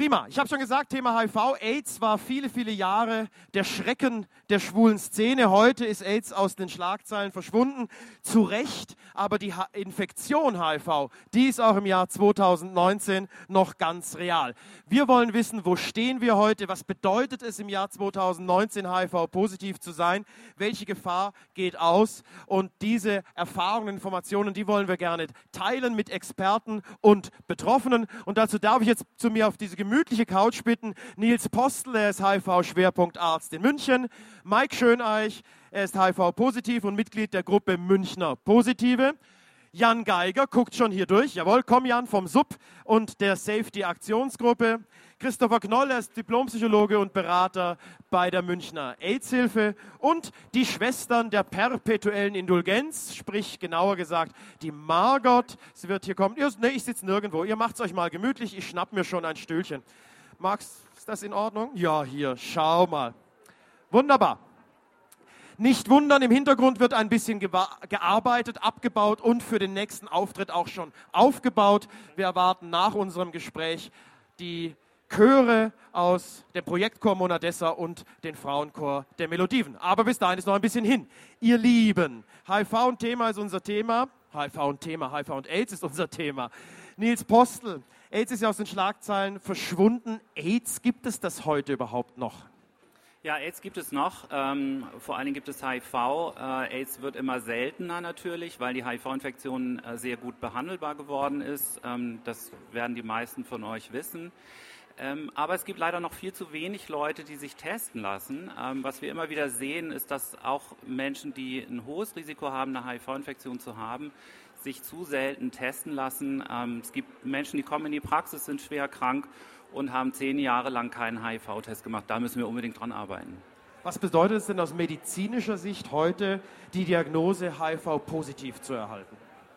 Prima. Ich habe schon gesagt, Thema HIV. AIDS war viele, viele Jahre der Schrecken der schwulen Szene. Heute ist AIDS aus den Schlagzeilen verschwunden. Zu Recht, aber die Infektion HIV, die ist auch im Jahr 2019 noch ganz real. Wir wollen wissen, wo stehen wir heute? Was bedeutet es im Jahr 2019 HIV-positiv zu sein? Welche Gefahr geht aus? Und diese Erfahrungen, Informationen, die wollen wir gerne teilen mit Experten und Betroffenen. Und dazu darf ich jetzt zu mir auf diese gemütliche Couch bitten. Nils Postel, er ist HIV-Schwerpunktarzt in München. Mike Schöneich, er ist HIV-positiv und Mitglied der Gruppe Münchner Positive. Jan Geiger guckt schon hier durch. Jawohl, komm Jan vom SUB und der Safety-Aktionsgruppe. Christopher Knoll, er ist Diplompsychologe und Berater bei der Münchner AIDS-Hilfe. Und die Schwestern der perpetuellen Indulgenz, sprich genauer gesagt die Margot. Sie wird hier kommen. Ich sitze nirgendwo. Ihr macht es euch mal gemütlich. Ich schnapp mir schon ein Stühlchen. Max, ist das in Ordnung? Ja, hier, schau mal. Wunderbar. Nicht wundern, im Hintergrund wird ein bisschen gearbeitet, abgebaut und für den nächsten Auftritt auch schon aufgebaut. Wir erwarten nach unserem Gespräch die Chöre aus dem Projektchor Monadessa und den Frauenchor der Melodiven. Aber bis dahin ist noch ein bisschen hin. Ihr Lieben, HIV und Thema ist unser Thema. HIV und AIDS ist unser Thema. Nils Postel, AIDS ist ja aus den Schlagzeilen verschwunden. AIDS, gibt es das heute überhaupt noch? Ja, AIDS gibt es noch, vor allen Dingen gibt es HIV. AIDS wird immer seltener natürlich, weil die HIV-Infektion sehr gut behandelbar geworden ist. Das werden die meisten von euch wissen. Aber es gibt leider noch viel zu wenig Leute, die sich testen lassen. Was wir immer wieder sehen, ist, dass auch Menschen, die ein hohes Risiko haben, eine HIV-Infektion zu haben, sich zu selten testen lassen. Es gibt Menschen, die kommen in die Praxis, sind schwer krank und haben 10 Jahre lang keinen HIV-Test gemacht. Da müssen wir unbedingt dran arbeiten. Was bedeutet es denn aus medizinischer Sicht heute, die Diagnose HIV-positiv zu erhalten?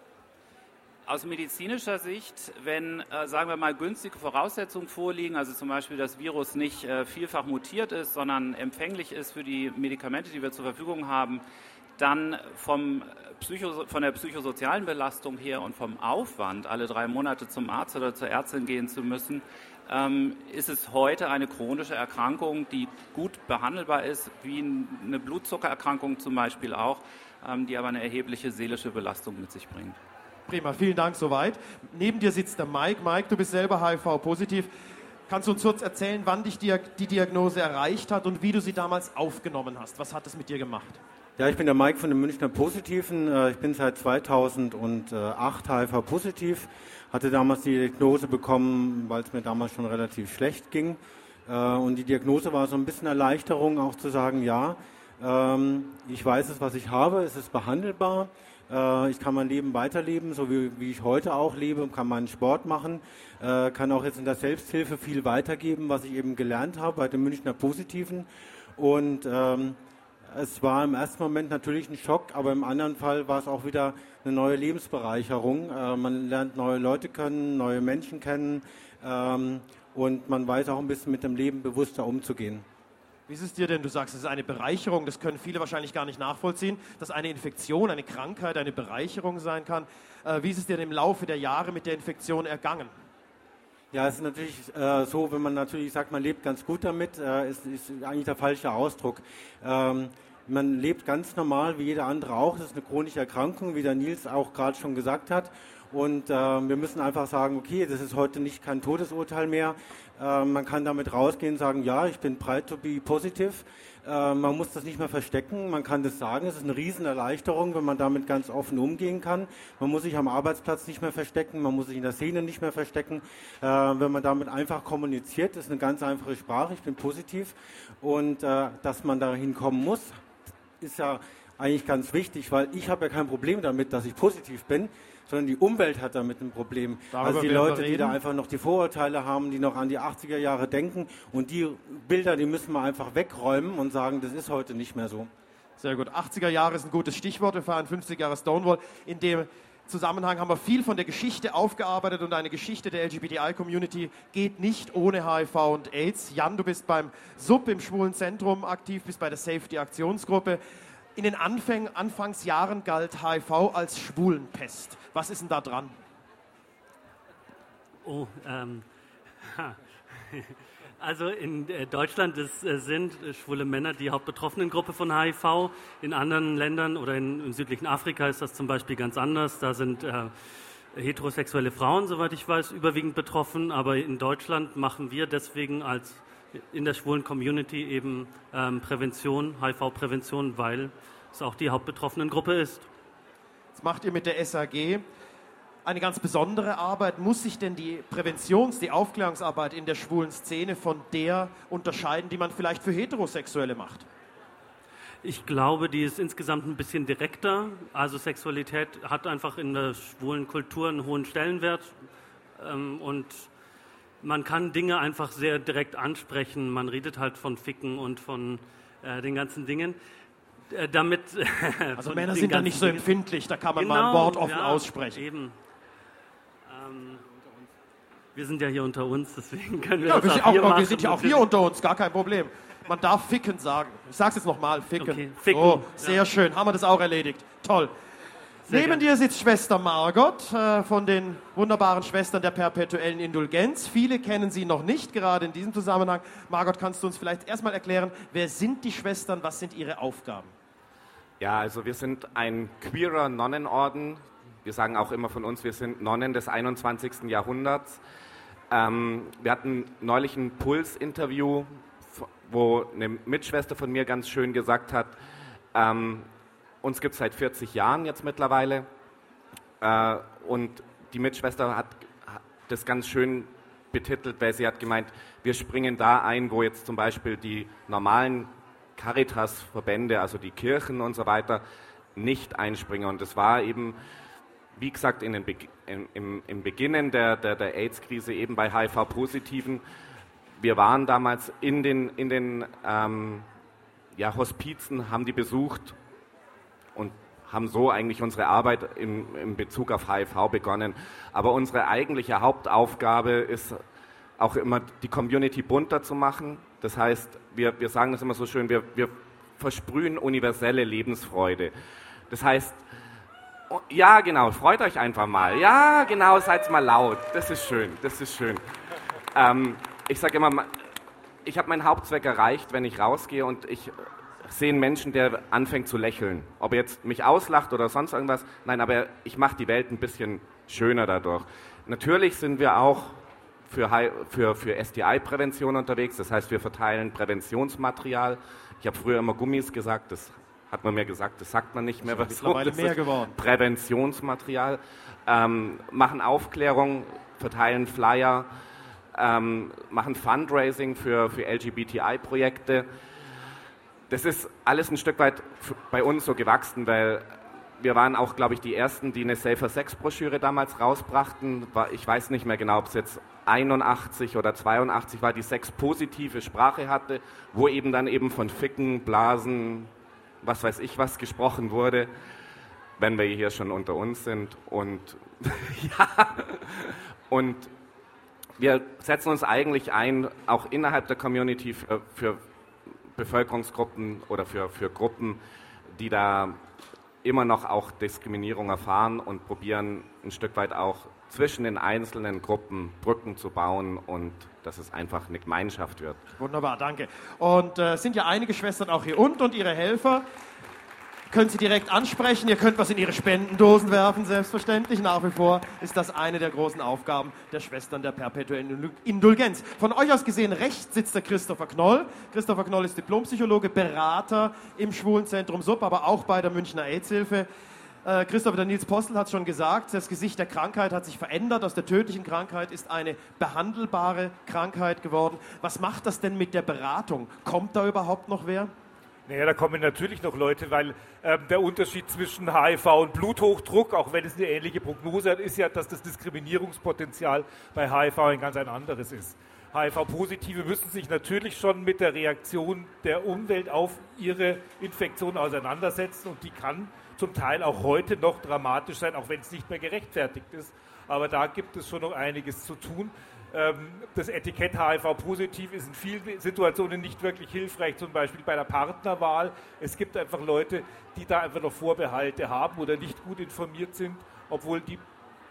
Aus medizinischer Sicht, wenn, sagen wir mal, günstige Voraussetzungen vorliegen, also zum Beispiel das Virus nicht vielfach mutiert ist, sondern empfänglich ist für die Medikamente, die wir zur Verfügung haben, dann von der psychosozialen Belastung her und vom Aufwand, alle 3 Monate zum Arzt oder zur Ärztin gehen zu müssen, ist es heute eine chronische Erkrankung, die gut behandelbar ist, wie eine Blutzuckererkrankung zum Beispiel auch, die aber eine erhebliche seelische Belastung mit sich bringt. Prima, vielen Dank soweit. Neben dir sitzt der Mike. Mike, du bist selber HIV-positiv. Kannst du uns kurz erzählen, wann dich die Diagnose erreicht hat und wie du sie damals aufgenommen hast? Was hat es mit dir gemacht? Ja, ich bin der Mike von den Münchner Positiven. Ich bin seit 2008 HIV-positiv. Hatte damals die Diagnose bekommen, weil es mir damals schon relativ schlecht ging. Und die Diagnose war so ein bisschen Erleichterung, auch zu sagen, ja, ich weiß es, was ich habe, es ist behandelbar. Ich kann mein Leben weiterleben, so wie ich heute auch lebe, kann meinen Sport machen, kann auch jetzt in der Selbsthilfe viel weitergeben, was ich eben gelernt habe bei den Münchner Positiven. Und es war im ersten Moment natürlich ein Schock, aber im anderen Fall war es auch wieder eine neue Lebensbereicherung. Man lernt neue Leute kennen, neue Menschen kennen und man weiß auch ein bisschen mit dem Leben bewusster umzugehen. Wie ist es dir denn? Du sagst, es ist eine Bereicherung, das können viele wahrscheinlich gar nicht nachvollziehen, dass eine Infektion, eine Krankheit eine Bereicherung sein kann. Wie ist es dir im Laufe der Jahre mit der Infektion ergangen? Ja, es ist natürlich so, wenn man natürlich sagt, man lebt ganz gut damit, ist eigentlich der falsche Ausdruck. Man lebt ganz normal, wie jeder andere auch. Das ist eine chronische Erkrankung, wie der Nils auch gerade schon gesagt hat. Und wir müssen einfach sagen, okay, das ist heute nicht kein Todesurteil mehr. Man kann damit rausgehen und sagen, ja, ich bin proud to be positive. Man muss das nicht mehr verstecken, man kann das sagen. Es ist eine Riesenerleichterung, wenn man damit ganz offen umgehen kann. Man muss sich am Arbeitsplatz nicht mehr verstecken, man muss sich in der Szene nicht mehr verstecken. Wenn man damit einfach kommuniziert, ist eine ganz einfache Sprache, ich bin positiv. Und dass man dahin kommen muss, ist ja eigentlich ganz wichtig, weil ich habe ja kein Problem damit, dass ich positiv bin, sondern die Umwelt hat damit ein Problem. Darüber also die Leute, die da einfach noch die Vorurteile haben, die noch an die 80er Jahre denken und die Bilder, die müssen wir einfach wegräumen und sagen, das ist heute nicht mehr so. Sehr gut. 80er Jahre ist ein gutes Stichwort. Wir feiern 50 Jahre Stonewall. In dem Zusammenhang haben wir viel von der Geschichte aufgearbeitet und eine Geschichte der LGBTI-Community geht nicht ohne HIV und AIDS. Jan, du bist beim SUB im Schwulen Zentrum aktiv, bist bei der Safety-Aktionsgruppe. In den Anfangsjahren galt HIV als Schwulenpest. Was ist denn da dran? Also in Deutschland sind schwule Männer die Hauptbetroffenengruppe von HIV. In anderen Ländern oder im südlichen Afrika ist das zum Beispiel ganz anders. Da sind heterosexuelle Frauen, soweit ich weiß, überwiegend betroffen. Aber in Deutschland machen wir deswegen in der schwulen Community eben Prävention, HIV-Prävention, weil es auch die Hauptbetroffenengruppe ist. Das macht ihr mit der SAG eine ganz besondere Arbeit. Muss sich denn die die Aufklärungsarbeit in der schwulen Szene von der unterscheiden, die man vielleicht für Heterosexuelle macht? Ich glaube, die ist insgesamt ein bisschen direkter. Also Sexualität hat einfach in der schwulen Kultur einen hohen Stellenwert. Und man kann Dinge einfach sehr direkt ansprechen. Man redet halt von Ficken und von den ganzen Dingen. Also Männer sind da nicht so empfindlich, da kann man mal ein Wort offen aussprechen. Eben. Wir sind ja hier unter uns, deswegen können wir ja, das auch hier machen. Wir sind ja auch hier unter uns, gar kein Problem. Man darf ficken sagen. Ich sag's jetzt nochmal, ficken. Okay, ficken. Oh, sehr schön, haben wir das auch erledigt. Toll. Neben dir sitzt Schwester Margot von den wunderbaren Schwestern der perpetuellen Indulgenz. Viele kennen sie noch nicht, gerade in diesem Zusammenhang. Margot, kannst du uns vielleicht erstmal erklären, wer sind die Schwestern, was sind ihre Aufgaben? Ja, also wir sind ein queerer Nonnenorden. Wir sagen auch immer von uns, wir sind Nonnen des 21. Jahrhunderts. Wir hatten neulich ein Puls-Interview, wo eine Mitschwester von mir ganz schön gesagt hat, uns gibt es seit 40 Jahren jetzt mittlerweile. Und die Mitschwester hat das ganz schön betitelt, weil sie hat gemeint, wir springen da ein, wo jetzt zum Beispiel die normalen Caritas-Verbände, also die Kirchen und so weiter, nicht einspringen. Und das war eben, wie gesagt, im Beginnen der AIDS-Krise eben bei HIV-Positiven. Wir waren damals in den Hospizen, haben die besucht und haben so eigentlich unsere Arbeit in Bezug auf HIV begonnen. Aber unsere eigentliche Hauptaufgabe ist auch immer, die Community bunter zu machen. Das heißt, wir sagen das immer so schön, wir versprühen universelle Lebensfreude. Das heißt, ja genau, freut euch einfach mal. Ja genau, seid mal laut. Das ist schön, das ist schön. Ich sage immer, ich habe meinen Hauptzweck erreicht, wenn ich rausgehe und ich sehe einen Menschen, der anfängt zu lächeln. Ob er jetzt mich auslacht oder sonst irgendwas, nein, aber ich mache die Welt ein bisschen schöner dadurch. Natürlich sind wir auch für STI-Prävention unterwegs, das heißt, wir verteilen Präventionsmaterial. Ich habe früher immer Gummis gesagt, das hat man mir gesagt, das sagt man nicht mehr. Das ist mittlerweile mehr geworden. Präventionsmaterial, machen Aufklärung, verteilen Flyer, machen Fundraising für LGBTI-Projekte. Das ist alles ein Stück weit bei uns so gewachsen, weil wir waren auch, glaube ich, die Ersten, die eine Safer-Sex-Broschüre damals rausbrachten. Ich weiß nicht mehr genau, ob es jetzt 81 oder 82 war, die sexpositive Sprache hatte, wo eben dann eben von Ficken, Blasen, was weiß ich was gesprochen wurde, wenn wir hier schon unter uns sind. Und ja, und wir setzen uns eigentlich ein, auch innerhalb der Community für Bevölkerungsgruppen oder für Gruppen, die da immer noch auch Diskriminierung erfahren und probieren ein Stück weit auch zwischen den einzelnen Gruppen Brücken zu bauen und dass es einfach eine Gemeinschaft wird. Wunderbar, danke. Und sind ja einige Schwestern auch hier unten und ihre Helfer. Können Sie direkt ansprechen, ihr könnt was in Ihre Spendendosen werfen, selbstverständlich. Nach wie vor ist das eine der großen Aufgaben der Schwestern der perpetuellen Indulgenz. Von euch aus gesehen rechts sitzt der Christopher Knoll. Christopher Knoll ist Diplompsychologe, Berater im Schwulenzentrum SUB, aber auch bei der Münchner AIDS-Hilfe. Christopher, der Nils Postel hat es schon gesagt, das Gesicht der Krankheit hat sich verändert. Aus der tödlichen Krankheit ist eine behandelbare Krankheit geworden. Was macht das denn mit der Beratung? Kommt da überhaupt noch wer? Naja, da kommen natürlich noch Leute, weil der Unterschied zwischen HIV und Bluthochdruck, auch wenn es eine ähnliche Prognose hat, ist ja, dass das Diskriminierungspotenzial bei HIV ein ganz anderes ist. HIV-Positive müssen sich natürlich schon mit der Reaktion der Umwelt auf ihre Infektion auseinandersetzen und die kann zum Teil auch heute noch dramatisch sein, auch wenn es nicht mehr gerechtfertigt ist. Aber da gibt es schon noch einiges zu tun. Das Etikett HIV-positiv ist in vielen Situationen nicht wirklich hilfreich, zum Beispiel bei der Partnerwahl. Es gibt einfach Leute, die da einfach noch Vorbehalte haben oder nicht gut informiert sind, obwohl die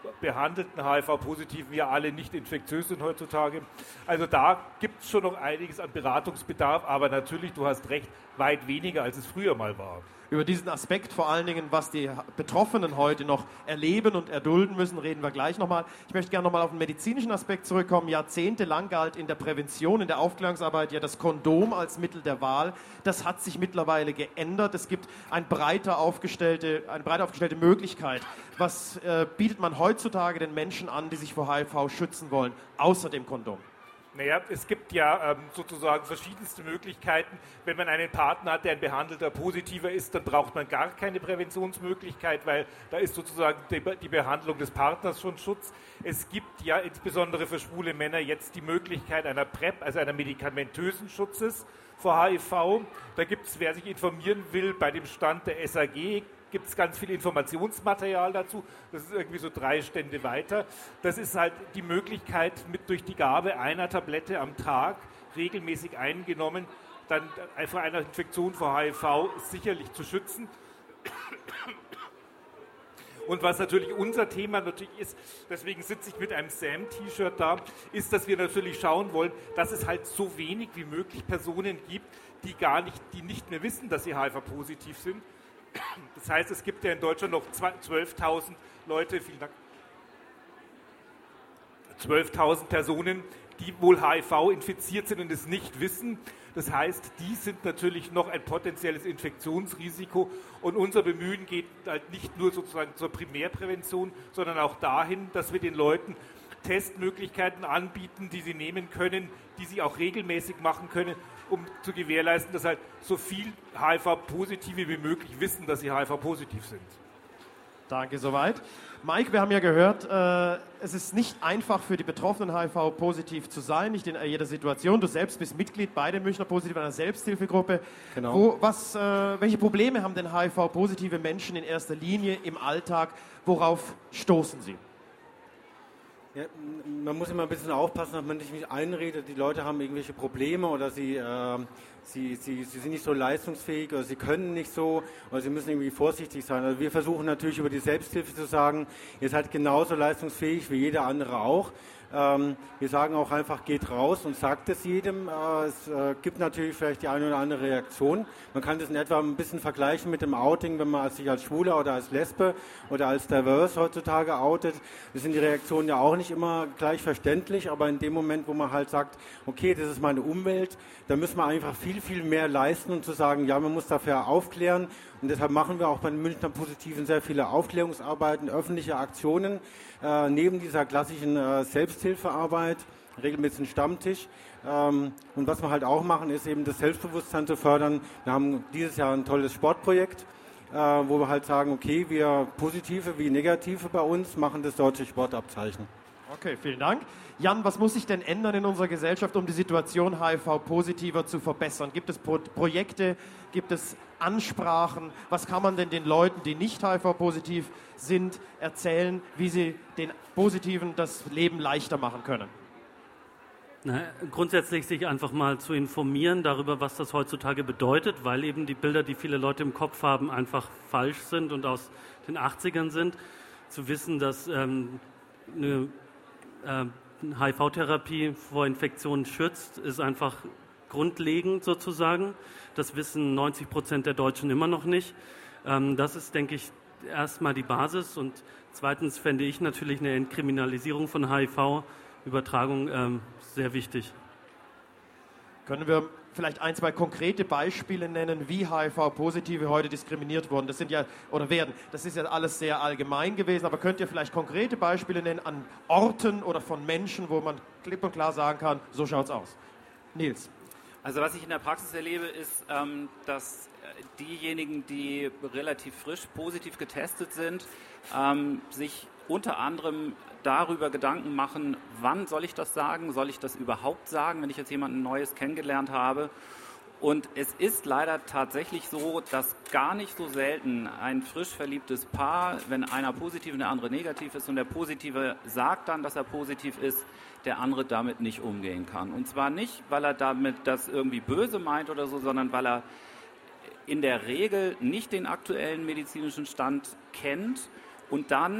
behandelten HIV-Positiven ja alle nicht infektiös sind heutzutage. Also da gibt es schon noch einiges an Beratungsbedarf, aber natürlich, du hast recht, weit weniger, als es früher mal war. Über diesen Aspekt, vor allen Dingen, was die Betroffenen heute noch erleben und erdulden müssen, reden wir gleich nochmal. Ich möchte gerne nochmal auf den medizinischen Aspekt zurückkommen. Jahrzehntelang galt in der Prävention, in der Aufklärungsarbeit ja das Kondom als Mittel der Wahl. Das hat sich mittlerweile geändert. Es gibt eine breit aufgestellte Möglichkeit. Was bietet man heutzutage den Menschen an, die sich vor HIV schützen wollen, außer dem Kondom? Naja, es gibt ja sozusagen verschiedenste Möglichkeiten. Wenn man einen Partner hat, der ein behandelter Positiver ist, dann braucht man gar keine Präventionsmöglichkeit, weil da ist sozusagen die Behandlung des Partners schon Schutz. Es gibt ja insbesondere für schwule Männer jetzt die Möglichkeit einer PrEP, also einer medikamentösen Schutzes vor HIV. Da gibt es, wer sich informieren will, bei dem Stand der SAG, gibt es ganz viel Informationsmaterial dazu. Das ist irgendwie so 3 Stände weiter. Das ist halt die Möglichkeit, durch die Gabe einer Tablette am Tag regelmäßig eingenommen, dann vor einer Infektion vor HIV sicherlich zu schützen. Und was natürlich unser Thema natürlich ist, deswegen sitze ich mit einem Sam-T-Shirt da, ist, dass wir natürlich schauen wollen, dass es halt so wenig wie möglich Personen gibt, die nicht mehr wissen, dass sie HIV-positiv sind. Das heißt, es gibt ja in Deutschland noch 12.000 Leute, vielen Dank, 12.000 Personen, die wohl HIV infiziert sind und es nicht wissen. Das heißt, die sind natürlich noch ein potenzielles Infektionsrisiko und unser Bemühen geht halt nicht nur sozusagen zur Primärprävention, sondern auch dahin, dass wir den Leuten Testmöglichkeiten anbieten, die sie nehmen können, die sie auch regelmäßig machen können, um zu gewährleisten, dass halt so viel HIV-Positive wie möglich wissen, dass sie HIV-positiv sind. Danke, soweit. Mike, wir haben ja gehört, es ist nicht einfach für die Betroffenen, HIV-positiv zu sein, nicht in jeder Situation. Du selbst bist Mitglied bei den Münchner Positiven, einer Selbsthilfegruppe. Genau. Welche Probleme haben denn HIV-positive Menschen in erster Linie im Alltag? Worauf stoßen sie? Ja, man muss immer ein bisschen aufpassen, dass man nicht einredet, die Leute haben irgendwelche Probleme oder sie sind nicht so leistungsfähig oder sie können nicht so oder sie müssen irgendwie vorsichtig sein. Also wir versuchen natürlich über die Selbsthilfe zu sagen, ihr seid genauso leistungsfähig wie jeder andere auch. Wir sagen auch einfach, geht raus und sagt es jedem. Es gibt natürlich vielleicht die eine oder andere Reaktion. Man kann das in etwa ein bisschen vergleichen mit dem Outing, wenn man sich als Schwuler oder als Lesbe oder als Diverse heutzutage outet. Das sind die Reaktionen ja auch nicht immer gleich verständlich, aber in dem Moment, wo man halt sagt, okay, das ist meine Umwelt, da müssen wir einfach viel, viel mehr leisten und zu sagen, ja, man muss dafür aufklären. Und deshalb machen wir auch bei den Münchner Positiven sehr viele Aufklärungsarbeiten, öffentliche Aktionen, neben dieser klassischen Selbsthilfearbeit, regelmäßig einen Stammtisch. Und was wir halt auch machen, ist eben das Selbstbewusstsein zu fördern. Wir haben dieses Jahr ein tolles Sportprojekt, wo wir halt sagen, okay, wir Positive wie Negative bei uns machen das deutsche Sportabzeichen. Okay, vielen Dank. Jan, was muss sich denn ändern in unserer Gesellschaft, um die Situation HIV-Positiver zu verbessern? Gibt es Projekte, gibt es Ansprachen? Was kann man denn den Leuten, die nicht HIV-positiv sind, erzählen, wie sie den Positiven das Leben leichter machen können? Grundsätzlich sich einfach mal zu informieren darüber, was das heutzutage bedeutet, weil eben die Bilder, die viele Leute im Kopf haben, einfach falsch sind und aus den 80ern sind. Zu wissen, dass eine HIV-Therapie vor Infektionen schützt, ist einfach grundlegend sozusagen. Das wissen 90% der Deutschen immer noch nicht. Das ist, denke ich, erstmal die Basis. Und zweitens fände ich natürlich eine Entkriminalisierung von HIV-Übertragung sehr wichtig. Können wir vielleicht 1, 2 konkrete Beispiele nennen, wie HIV-Positive heute diskriminiert wurden? Das sind ja, oder werden, das ist ja alles sehr allgemein gewesen, aber könnt ihr vielleicht konkrete Beispiele nennen an Orten oder von Menschen, wo man klipp und klar sagen kann, so schaut's aus? Nils. Also was ich in der Praxis erlebe, ist, dass diejenigen, die relativ frisch positiv getestet sind, sich unter anderem darüber Gedanken machen, wann soll ich das sagen, soll ich das überhaupt sagen, wenn ich jetzt jemanden Neues kennengelernt habe. Und es ist leider tatsächlich so, dass gar nicht so selten ein frisch verliebtes Paar, wenn einer positiv und der andere negativ ist und der Positive sagt dann, dass er positiv ist, der andere damit nicht umgehen kann. Und zwar nicht, weil er damit das irgendwie böse meint oder so, sondern weil er in der Regel nicht den aktuellen medizinischen Stand kennt und dann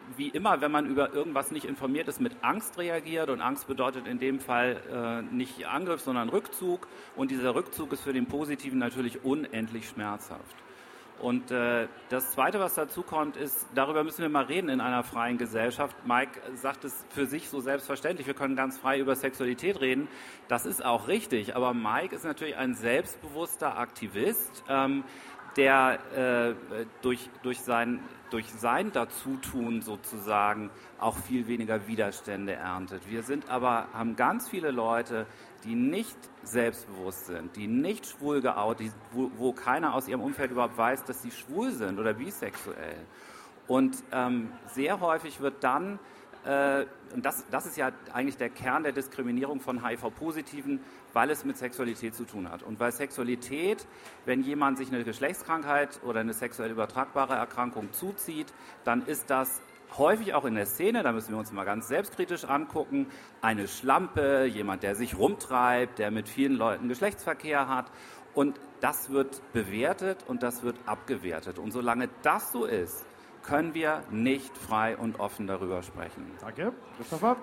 wie immer, wenn man über irgendwas nicht informiert ist, mit Angst reagiert. Und Angst bedeutet in dem Fall nicht Angriff, sondern Rückzug. Und dieser Rückzug ist für den Positiven natürlich unendlich schmerzhaft. Und das Zweite, was dazu kommt, ist, darüber müssen wir mal reden in einer freien Gesellschaft. Mike sagt es für sich so selbstverständlich, wir können ganz frei über Sexualität reden. Das ist auch richtig, aber Mike ist natürlich ein selbstbewusster Aktivist, der durch sein Dazutun sozusagen auch viel weniger Widerstände erntet. Wir haben ganz viele Leute, die nicht selbstbewusst sind, die nicht schwul geoutet, wo keiner aus ihrem Umfeld überhaupt weiß, dass sie schwul sind oder bisexuell. Und sehr häufig wird dann, und das ist ja eigentlich der Kern der Diskriminierung von HIV-Positiven, weil es mit Sexualität zu tun hat. Und bei Sexualität, wenn jemand sich eine Geschlechtskrankheit oder eine sexuell übertragbare Erkrankung zuzieht, dann ist das häufig auch in der Szene, da müssen wir uns mal ganz selbstkritisch angucken, eine Schlampe, jemand, der sich rumtreibt, der mit vielen Leuten Geschlechtsverkehr hat. Und das wird bewertet und das wird abgewertet. Und solange das so ist, können wir nicht frei und offen darüber sprechen. Danke. Christopher?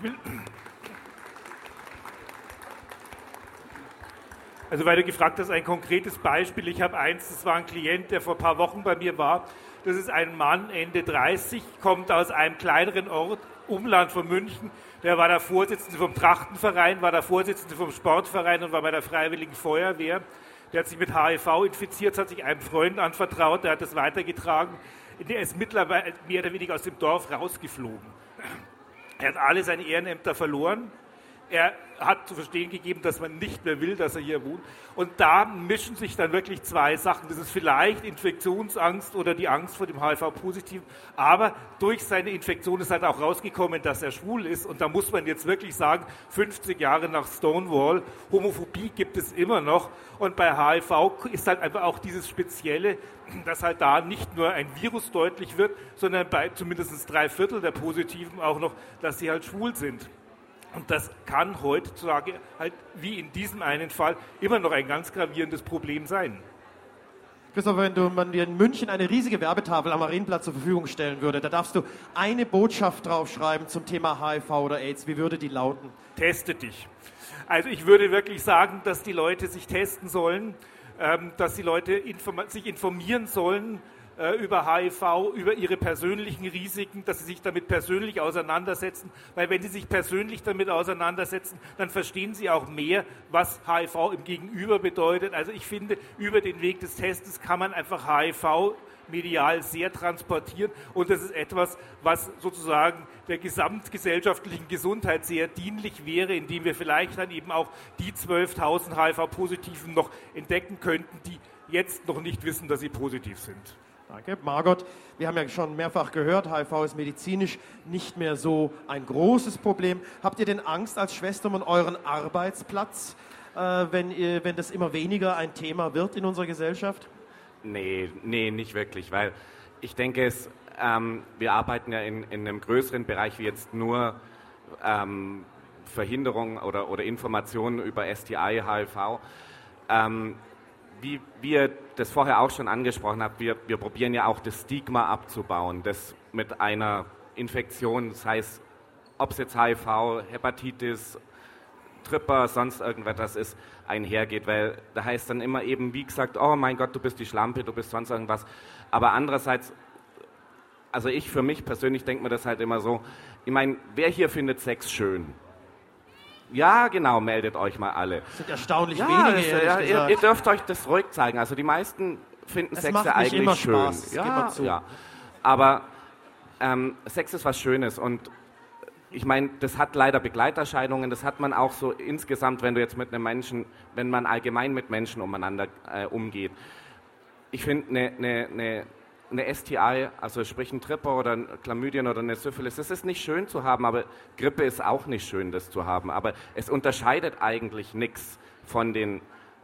Also weil du gefragt hast, ein konkretes Beispiel. Ich habe eins, das war ein Klient, der vor ein paar Wochen bei mir war. Das ist ein Mann, Ende 30, kommt aus einem kleineren Ort, Umland von München. Der war der Vorsitzende vom Trachtenverein, war der Vorsitzende vom Sportverein und war bei der Freiwilligen Feuerwehr. Der hat sich mit HIV infiziert, hat sich einem Freund anvertraut, der hat das weitergetragen. Der ist mittlerweile mehr oder weniger aus dem Dorf rausgeflogen. Er hat alle seine Ehrenämter verloren. Er hat zu verstehen gegeben, dass man nicht mehr will, dass er hier wohnt. Und da mischen sich dann wirklich zwei Sachen. Das ist vielleicht Infektionsangst oder die Angst vor dem HIV-Positiven. Aber durch seine Infektion ist halt auch rausgekommen, dass er schwul ist. Und da muss man jetzt wirklich sagen, 50 Jahre nach Stonewall, Homophobie gibt es immer noch. Und bei HIV ist halt einfach auch dieses Spezielle, dass halt da nicht nur ein Virus deutlich wird, sondern bei zumindest 3/4 der Positiven auch noch, dass sie halt schwul sind. Und das kann heutzutage halt wie in diesem einen Fall immer noch ein ganz gravierendes Problem sein. Christoph, wenn man dir in München eine riesige Werbetafel am Marienplatz zur Verfügung stellen würde, da darfst du eine Botschaft draufschreiben zum Thema HIV oder AIDS. Wie würde die lauten? Teste dich. Also ich würde wirklich sagen, dass die Leute sich testen sollen, dass die Leute sich informieren sollen über HIV, über ihre persönlichen Risiken, dass sie sich damit persönlich auseinandersetzen, weil wenn sie sich persönlich damit auseinandersetzen, dann verstehen sie auch mehr, was HIV im Gegenüber bedeutet. Also ich finde, über den Weg des Testes kann man einfach HIV medial sehr transportieren und das ist etwas, was sozusagen der gesamtgesellschaftlichen Gesundheit sehr dienlich wäre, indem wir vielleicht dann eben auch die 12.000 HIV-Positiven noch entdecken könnten, die jetzt noch nicht wissen, dass sie positiv sind. Danke. Margot, wir haben ja schon mehrfach gehört, HIV ist medizinisch nicht mehr so ein großes Problem. Habt ihr denn Angst als Schwester um euren Arbeitsplatz, wenn das immer weniger ein Thema wird in unserer Gesellschaft? Nee, nicht wirklich, weil ich denke, wir arbeiten ja in einem größeren Bereich wie jetzt nur Verhinderung oder Informationen über STI, HIV. Wie ihr das vorher auch schon angesprochen habt, wir probieren ja auch das Stigma abzubauen, das mit einer Infektion, das heißt, ob es jetzt HIV, Hepatitis, Tripper, sonst irgendwas ist, einhergeht, weil da heißt dann immer eben, wie gesagt, oh mein Gott, du bist die Schlampe, du bist sonst irgendwas, aber andererseits, also ich für mich persönlich denke mir das halt immer so, ich meine, wer hier findet Sex schön? Ja, genau, meldet euch mal alle. Das sind erstaunlich wenige, ihr dürft euch das ruhig zeigen. Also die meisten finden Sex ja eigentlich immer schön. Spaß, Ja. Aber Sex ist was Schönes und ich meine, das hat leider Begleiterscheinungen, das hat man auch so insgesamt, wenn du jetzt mit einem Menschen, wenn man allgemein mit Menschen umeinander umgeht. Ich finde, eine STI, also sprich ein Tripper oder ein Chlamydien oder eine Syphilis, das ist nicht schön zu haben, aber Grippe ist auch nicht schön, das zu haben. Aber es unterscheidet eigentlich nichts von den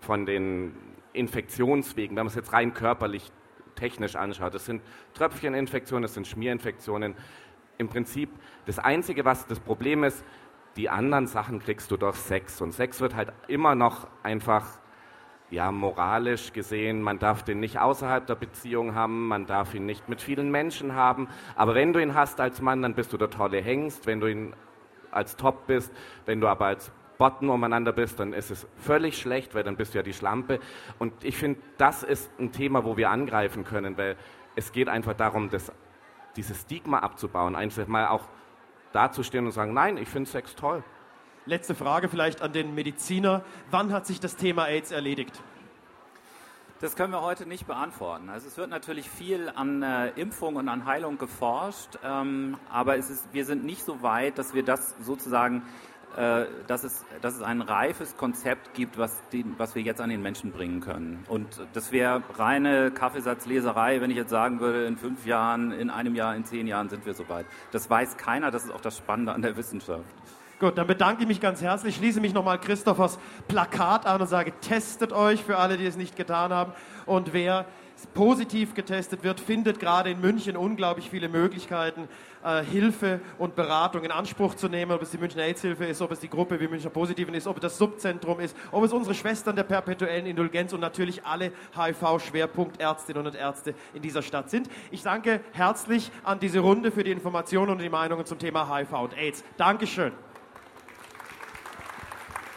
Infektionswegen, wenn man es jetzt rein körperlich, technisch anschaut. Das sind Tröpfcheninfektionen, das sind Schmierinfektionen. Im Prinzip das Einzige, was das Problem ist, die anderen Sachen kriegst du durch Sex. Und Sex wird halt immer noch einfach ja, moralisch gesehen, man darf den nicht außerhalb der Beziehung haben, man darf ihn nicht mit vielen Menschen haben, aber wenn du ihn hast als Mann, dann bist du der tolle Hengst, wenn du ihn als Top bist, wenn du aber als Botten umeinander bist, dann ist es völlig schlecht, weil dann bist du ja die Schlampe. Und ich finde, das ist ein Thema, wo wir angreifen können, weil es geht einfach darum, dieses Stigma abzubauen, einfach mal auch dazustehen und sagen, nein, ich finde Sex toll. Letzte Frage vielleicht an den Mediziner. Wann hat sich das Thema AIDS erledigt? Das können wir heute nicht beantworten. Also es wird natürlich viel an Impfung und an Heilung geforscht, aber wir sind nicht so weit, dass wir das sozusagen, dass es ein reifes Konzept gibt, was wir jetzt an den Menschen bringen können. Und das wäre reine Kaffeesatzleserei, wenn ich jetzt sagen würde, in 5 Jahren, in einem Jahr, in 10 Jahren sind wir soweit. Das weiß keiner, das ist auch das Spannende an der Wissenschaft. Gut, dann bedanke ich mich ganz herzlich, schließe mich nochmal Christophers Plakat an und sage, testet euch für alle, die es nicht getan haben. Und wer positiv getestet wird, findet gerade in München unglaublich viele Möglichkeiten, Hilfe und Beratung in Anspruch zu nehmen, ob es die Münchner AIDS-Hilfe ist, ob es die Gruppe wie Münchner Positiven ist, ob es das Subzentrum ist, ob es unsere Schwestern der perpetuellen Indulgenz und natürlich alle HIV-Schwerpunktärztinnen und Ärzte in dieser Stadt sind. Ich danke herzlich an diese Runde für die Informationen und die Meinungen zum Thema HIV und AIDS. Dankeschön.